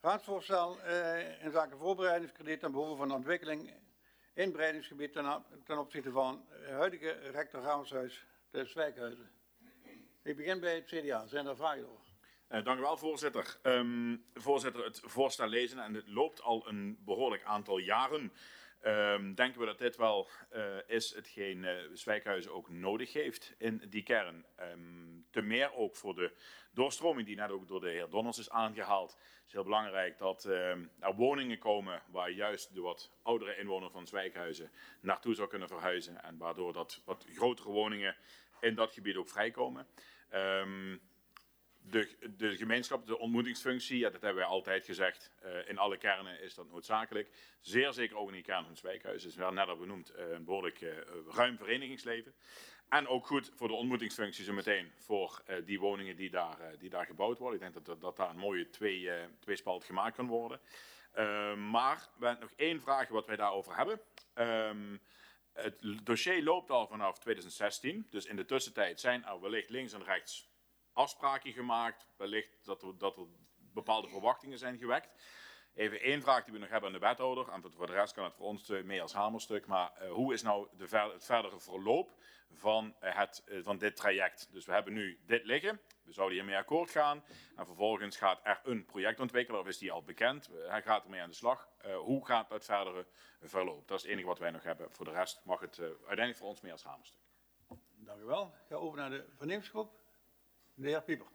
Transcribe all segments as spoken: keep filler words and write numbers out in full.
Raadsvoorstel uh, in zaken voorbereidingskrediet ten behoeve van de ontwikkeling inbreidingsgebied ten, ten opzichte van het huidige rector Ramshuis te Zwijkhuizen. Ik begin bij het C D A. Zijn er vragen over? Uh, dank u wel, voorzitter. Um, voorzitter, het voorstel lezen en het loopt al een behoorlijk aantal jaren. Um, denken we dat dit wel uh, is hetgeen uh, Zwijkhuizen ook nodig heeft in die kern. Um, te meer ook voor de doorstroming die net ook door de heer Donners is aangehaald. Het is heel belangrijk dat uh, er woningen komen waar juist de wat oudere inwoner van Zwijkhuizen naartoe zou kunnen verhuizen. En waardoor dat wat grotere woningen in dat gebied ook vrijkomen. Um, De, de gemeenschap, de ontmoetingsfunctie, ja, dat hebben wij altijd gezegd. Uh, in alle kernen is dat noodzakelijk. Zeer zeker ook in die kern van Zwijkhuizen. Is wel net al benoemd, uh, een behoorlijk uh, ruim verenigingsleven. En ook goed voor de ontmoetingsfunctie zo meteen voor uh, die woningen die daar, uh, die daar gebouwd worden. Ik denk dat, dat daar een mooie twee, uh, tweespalt gemaakt kan worden. Uh, maar we hebben nog één vraag wat wij daarover hebben. Um, het dossier loopt al vanaf twintig zestien. Dus in de tussentijd zijn er wellicht links en rechts afspraken gemaakt, wellicht dat er, dat er bepaalde verwachtingen zijn gewekt. Even één vraag die we nog hebben aan de wethouder, en voor de rest kan het voor ons mee als hamerstuk, maar uh, hoe is nou de ver, het verdere verloop van, uh, het, uh, van dit traject? Dus we hebben nu dit liggen, we zouden hiermee akkoord gaan, en vervolgens gaat er een projectontwikkelaar, of is die al bekend, uh, hij gaat ermee aan de slag. Uh, hoe gaat het verdere verloop? Dat is het enige wat wij nog hebben. Voor de rest mag het uh, uiteindelijk voor ons mee als hamerstuk. Dank u wel. Ik ga over naar de vernemersgroep. De heer Pieper.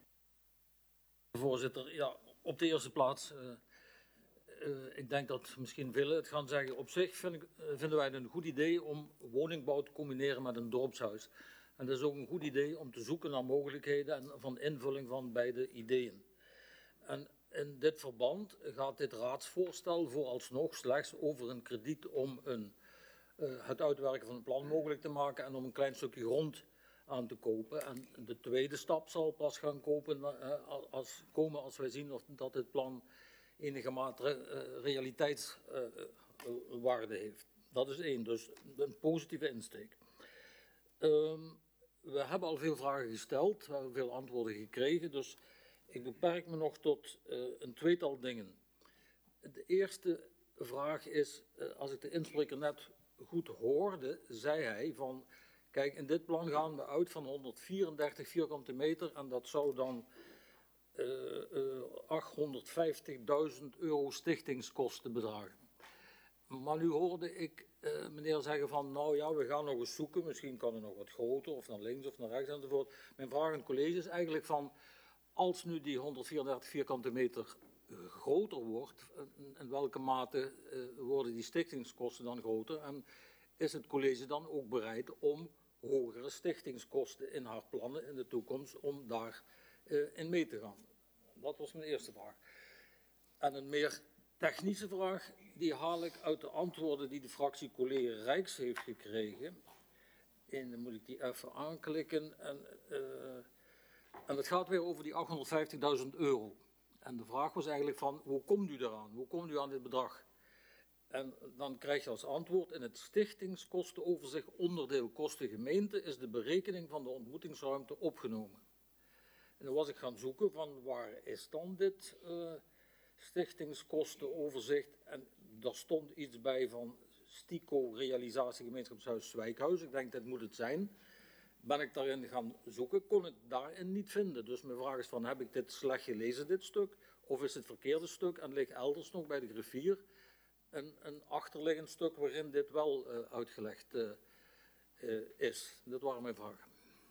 Voorzitter, ja, op de eerste plaats, uh, uh, ik denk dat misschien velen het gaan zeggen, op zich vind ik, uh, vinden wij het een goed idee om woningbouw te combineren met een dorpshuis. En dat is ook een goed idee om te zoeken naar mogelijkheden en van invulling van beide ideeën. En in dit verband gaat dit raadsvoorstel vooralsnog slechts over een krediet om een, uh, het uitwerken van een plan mogelijk te maken en om een klein stukje grond aan te kopen. En de tweede stap zal pas gaan kopen, uh, als, komen als wij zien of, dat dit plan enige mate uh, realiteitswaarde uh, heeft. Dat is één, dus een positieve insteek. Um, we hebben al veel vragen gesteld, we hebben veel antwoorden gekregen, dus ik beperk me nog tot uh, een tweetal dingen. De eerste vraag is, uh, als ik de inspreker net goed hoorde, zei hij van, kijk, in dit plan gaan we uit van honderdvierendertig vierkante meter en dat zou dan uh, uh, achthonderdvijftigduizend euro stichtingskosten bedragen. Maar nu hoorde ik uh, meneer zeggen van, nou ja, we gaan nog eens zoeken, misschien kan het nog wat groter, of naar links of naar rechts enzovoort. Mijn vraag aan het college is eigenlijk van, als nu die honderdvierendertig vierkante meter groter wordt, in welke mate uh, worden die stichtingskosten dan groter? En is het college dan ook bereid om hogere stichtingskosten in haar plannen in de toekomst, om daar uh, in mee te gaan? Dat was mijn eerste vraag. En een meer technische vraag, die haal ik uit de antwoorden die de fractie collega Rijks heeft gekregen. En dan moet ik die even aanklikken. En, uh, en het gaat weer over die achthonderdvijftigduizend euro. En de vraag was eigenlijk van, hoe komt u eraan? Hoe komt u aan dit bedrag? En dan krijg je als antwoord, in het stichtingskostenoverzicht onderdeel kosten gemeente is de berekening van de ontmoetingsruimte opgenomen. En dan was ik gaan zoeken van, waar is dan dit uh, stichtingskostenoverzicht? En daar stond iets bij van Stico Realisatie Gemeenschapshuis Zwijkhuis. Ik denk, dat moet het zijn. Ben ik daarin gaan zoeken, kon ik daarin niet vinden. Dus mijn vraag is van, heb ik dit slecht gelezen, dit stuk? Of is het verkeerde stuk en ligt elders nog bij de griffier een, een achterliggend stuk waarin dit wel uh, uitgelegd uh, uh, is? Dat waren mijn vragen.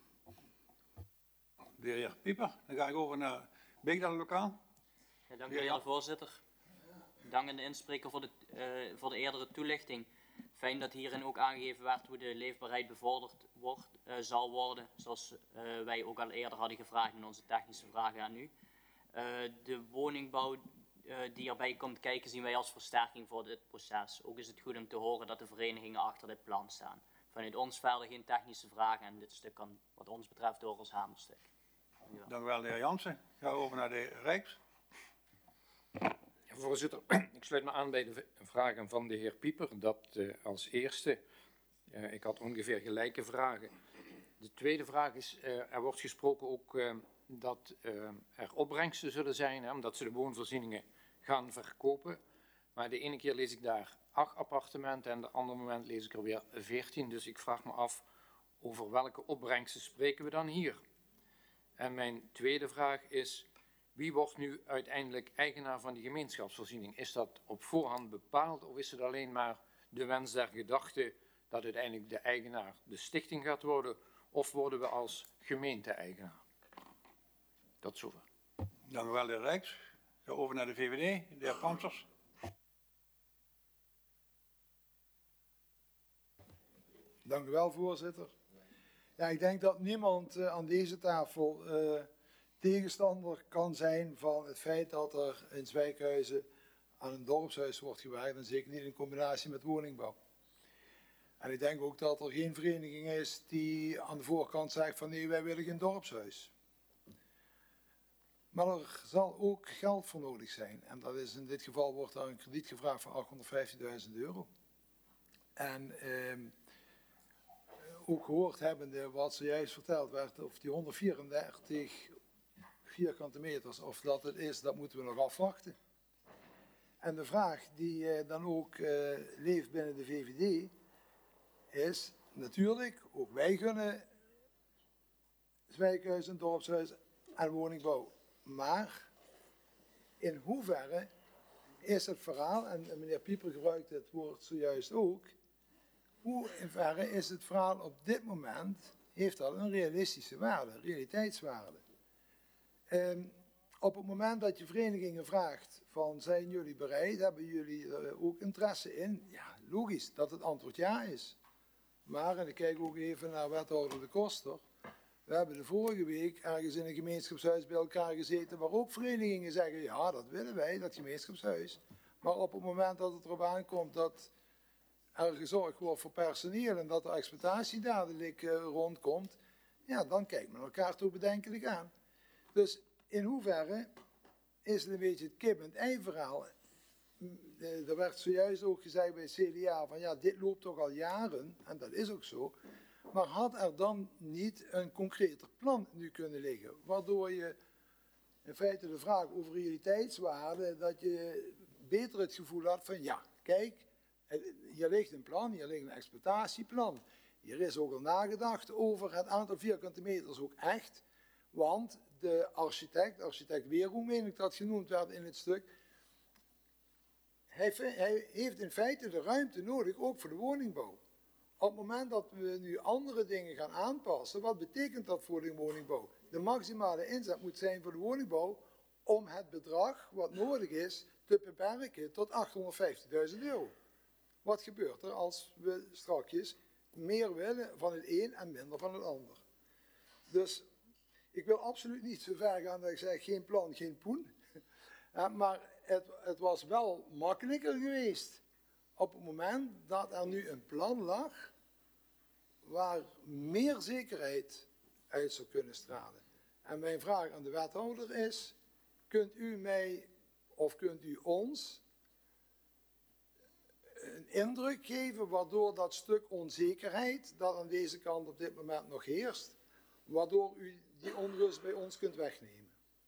De heer Pieper, dan ga ik over naar Beekdalen Lokaal. Ja, dank u, heer de voorzitter. Dank aan de inspreker voor de, uh, voor de eerdere toelichting. Fijn dat hierin ook aangegeven werd hoe de leefbaarheid bevorderd wordt, uh, zal worden, zoals uh, wij ook al eerder hadden gevraagd in onze technische vragen aan u. Uh, de woningbouw uh, die erbij komt kijken zien wij als versterking voor dit proces. Ook is het goed om te horen dat de verenigingen achter dit plan staan. Vanuit ons verder geen technische vragen en dit stuk kan wat ons betreft door als hamerstuk. Dank u wel. Dank u wel, de heer Jansen. Gaan we over naar de heer Rijks. Ja, voorzitter, ik sluit me aan bij de vragen van de heer Pieper. Dat uh, als eerste, uh, ik had ongeveer gelijke vragen. De tweede vraag is, uh, er wordt gesproken ook uh, dat uh, er opbrengsten zullen zijn, hè, omdat ze de woonvoorzieningen gaan verkopen. Maar de ene keer lees ik daar acht appartementen en de andere moment lees ik er weer veertien. Dus ik vraag me af, over welke opbrengsten spreken we dan hier? En mijn tweede vraag is, wie wordt nu uiteindelijk eigenaar van die gemeenschapsvoorziening? Is dat op voorhand bepaald of is het alleen maar de wens der gedachte dat uiteindelijk de eigenaar de stichting gaat worden? Of worden we als gemeente eigenaar? Tot zover. Dank u wel, de heer Rijks. Ga over naar de V V D, de heer Pansers. Dank u wel, voorzitter. Ja, ik denk dat niemand uh, aan deze tafel uh, tegenstander kan zijn van het feit dat er in Zwijkhuizen aan een dorpshuis wordt gewerkt en zeker niet in combinatie met woningbouw. En ik denk ook dat er geen vereniging is die aan de voorkant zegt van nee, wij willen geen dorpshuis. Maar er zal ook geld voor nodig zijn. En dat is in dit geval wordt er een krediet gevraagd van achthonderdvijftigduizend euro. En eh, ook gehoord hebbende wat zojuist verteld werd, of die honderdvierendertig vierkante meters, of dat het is, dat moeten we nog afwachten. En de vraag die eh, dan ook eh, leeft binnen de V V D is natuurlijk, ook wij gunnen Zwijkhuis, een dorpshuis en woningbouw. Maar in hoeverre is het verhaal, en meneer Pieper gebruikt het woord zojuist ook, hoe in verre is het verhaal op dit moment, heeft dat een realistische waarde, een realiteitswaarde. Um, op het moment dat je verenigingen vraagt van zijn jullie bereid, hebben jullie er ook interesse in? Ja, logisch dat het antwoord ja is. Maar, en ik kijk ook even naar wethouder De Koster, we hebben de vorige week ergens in een gemeenschapshuis bij elkaar gezeten waar ook verenigingen zeggen, ja dat willen wij, dat gemeenschapshuis. Maar op het moment dat het erop aankomt dat er gezorgd wordt voor personeel en dat de exploitatie dadelijk uh, rondkomt, ja dan kijkt men elkaar toch bedenkelijk aan. Dus in hoeverre is het een beetje het kip en het ei verhaal. Er werd zojuist ook gezegd bij het C D A van ja, dit loopt toch al jaren, en dat is ook zo. Maar had er dan niet een concreter plan nu kunnen liggen, waardoor je in feite de vraag over realiteitswaarde, dat je beter het gevoel had van ja, kijk, hier ligt een plan, hier ligt een exploitatieplan. Hier is ook al nagedacht over het aantal vierkante meters ook echt, want de architect, architect Weerhoe, meen ik dat genoemd werd in het stuk, hij, hij heeft in feite de ruimte nodig, ook voor de woningbouw. Op het moment dat we nu andere dingen gaan aanpassen, wat betekent dat voor de woningbouw? De maximale inzet moet zijn voor de woningbouw om het bedrag wat nodig is te beperken tot achthonderdvijftigduizend euro. Wat gebeurt er als we strakjes meer willen van het een en minder van het ander? Dus ik wil absoluut niet zo ver gaan dat ik zeg geen plan, geen poen. Ja, maar het, het was wel makkelijker geweest op het moment dat er nu een plan lag waar meer zekerheid uit zou kunnen stralen. En mijn vraag aan de wethouder is, kunt u mij of kunt u ons een indruk geven waardoor dat stuk onzekerheid dat aan deze kant op dit moment nog heerst, waardoor u die onrust bij ons kunt wegnemen?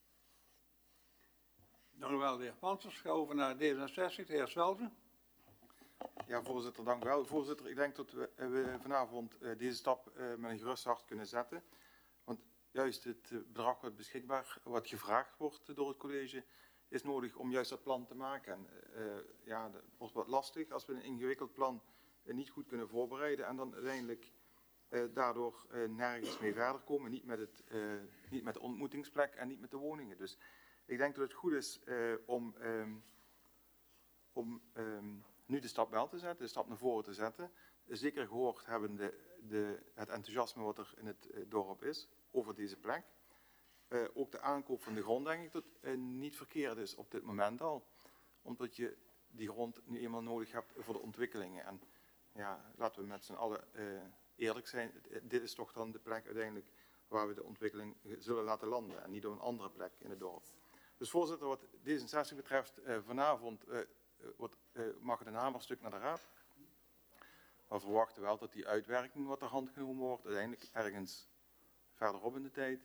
Dank u wel, de heer Pansers. Ga over naar D zesenzestig, de heer Swelzen. Ja, voorzitter, dank u wel. Voorzitter, ik denk dat we, we vanavond uh, deze stap uh, met een gerust hart kunnen zetten. Want juist het uh, bedrag wat beschikbaar, wat gevraagd wordt door het college, is nodig om juist dat plan te maken. En, uh, ja, dat wordt wat lastig als we een ingewikkeld plan uh, niet goed kunnen voorbereiden en dan uiteindelijk uh, daardoor uh, nergens mee verder komen. Niet met, het, uh, niet met de ontmoetingsplek en niet met de woningen. Dus ik denk dat het goed is uh, om, um, om um, nu de stap wel te zetten, de stap naar voren te zetten. Zeker gehoord hebben de, de, het enthousiasme wat er in het uh, dorp is over deze plek. Uh, ook de aankoop van de grond denk ik dat uh, niet verkeerd is op dit moment al. Omdat je die grond nu eenmaal nodig hebt voor de ontwikkelingen. En ja, laten we met z'n allen uh, eerlijk zijn. Dit is toch dan de plek uiteindelijk waar we de ontwikkeling zullen laten landen. En niet op een andere plek in het dorp. Dus voorzitter, wat D zesenzestig betreft, uh, vanavond uh, wordt, uh, mag het een hamerstuk naar de raad. We verwachten wel dat die uitwerking wat ter hand genomen wordt, uiteindelijk ergens verderop in de tijd,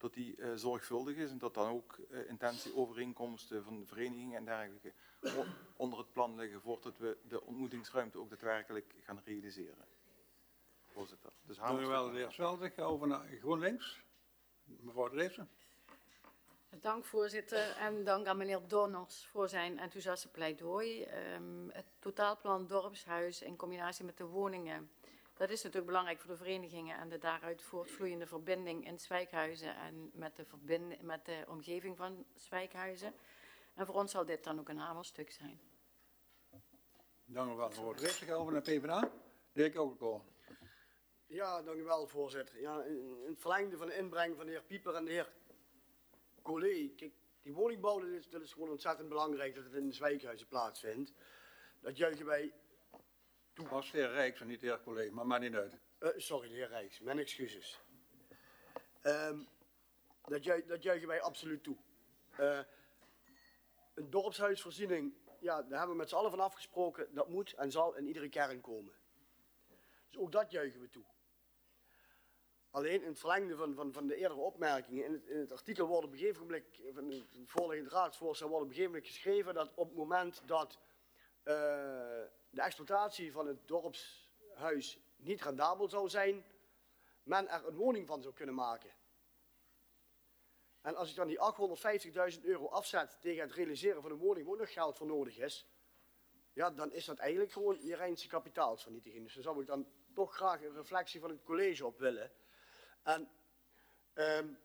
dat die uh, zorgvuldig is en dat dan ook uh, intentieovereenkomsten van de verenigingen en dergelijke onder het plan liggen voordat we de ontmoetingsruimte ook daadwerkelijk gaan realiseren. Voorzitter. Dus Dank u wel, de heer Zweldig. Over naar GroenLinks. Mevrouw Dreesen. Dank voorzitter en dank aan meneer Donners voor zijn enthousiaste pleidooi. Um, het totaalplan dorpshuis in combinatie met de woningen, dat is natuurlijk belangrijk voor de verenigingen en de daaruit voortvloeiende verbinding in Zwijkhuizen en met de, verbind- met de omgeving van Zwijkhuizen. En voor ons zal dit dan ook een hamerstuk zijn. Dank u wel, mevrouw Dreesen. Over naar P v d A. De heer Kogelkoor. Ja, dank u wel, voorzitter. Ja, in het verlengde van de inbreng van de heer Pieper en de heer Collet. Kijk, die woningbouw, dat is, dat is gewoon ontzettend belangrijk dat het in de Zwijkhuizen plaatsvindt. Dat juichen wij toe. Was de heer Rijks en niet de heer Collet, maar maakt niet uit. Uh, sorry, de heer Rijks, mijn excuses. Um, dat, ju dat juichen wij absoluut toe. Uh, een dorpshuisvoorziening, ja, daar hebben we met z'n allen van afgesproken. Dat moet en zal in iedere kern komen. Dus ook dat juichen we toe. Alleen in het verlengde van, van, van de eerdere opmerkingen, in het, in het artikel wordt op een gegeven moment, van het voorliggende raadsvoorstel wordt op een gegeven moment geschreven dat op het moment dat uh, de exploitatie van het dorpshuis niet rendabel zou zijn, men er een woning van zou kunnen maken. En als ik dan die achthonderdvijftigduizend euro afzet tegen het realiseren van een woning waar ook nog geld voor nodig is, ja, dan is dat eigenlijk gewoon je reinste kapitaalsvernietiging. Dus daar zou ik dan toch graag een reflectie van het college op willen. En um,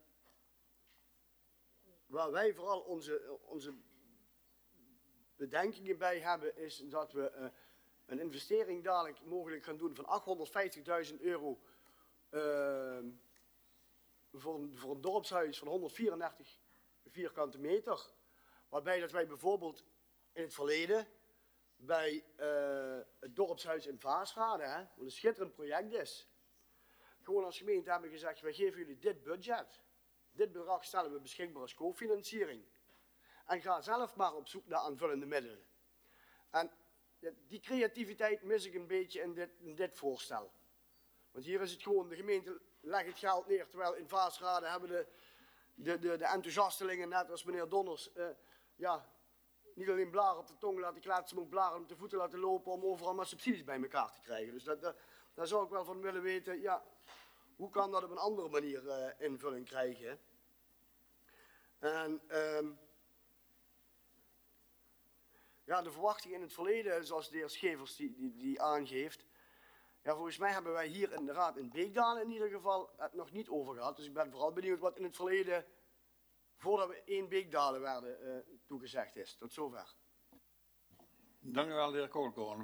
waar wij vooral onze, onze bedenkingen bij hebben, is dat we uh, een investering dadelijk mogelijk gaan doen van achthonderdvijftigduizend euro uh, voor, een, voor een dorpshuis van honderdvierendertig vierkante meter. Waarbij dat wij bijvoorbeeld in het verleden bij uh, het dorpshuis in Vaasrade, hè, wat een schitterend project is, gewoon als gemeente hebben gezegd, wij geven jullie dit budget. Dit bedrag stellen we beschikbaar als cofinanciering. En ga zelf maar op zoek naar aanvullende middelen. En die creativiteit mis ik een beetje in dit, in dit voorstel. Want hier is het gewoon, de gemeente legt het geld neer, terwijl in Vaasrade hebben de, de, de, de enthousiastelingen, net als meneer Donners, uh, ja, niet alleen blaren op de tong laten kletsen, maar ook blaren op de voeten laten lopen om overal maar subsidies bij elkaar te krijgen. Dus dat, dat, daar zou ik wel van willen weten, ja, hoe kan dat op een andere manier uh, invulling krijgen? En um, ja, de verwachting in het verleden, zoals de heer Schevers die, die, die aangeeft, ja, volgens mij hebben wij hier in de raad in Beekdalen in ieder geval het nog niet over gehad. Dus ik ben vooral benieuwd wat in het verleden, voordat we één Beekdalen werden, uh, toegezegd is. Tot zover. Dank u wel, de heer Kogelkoor.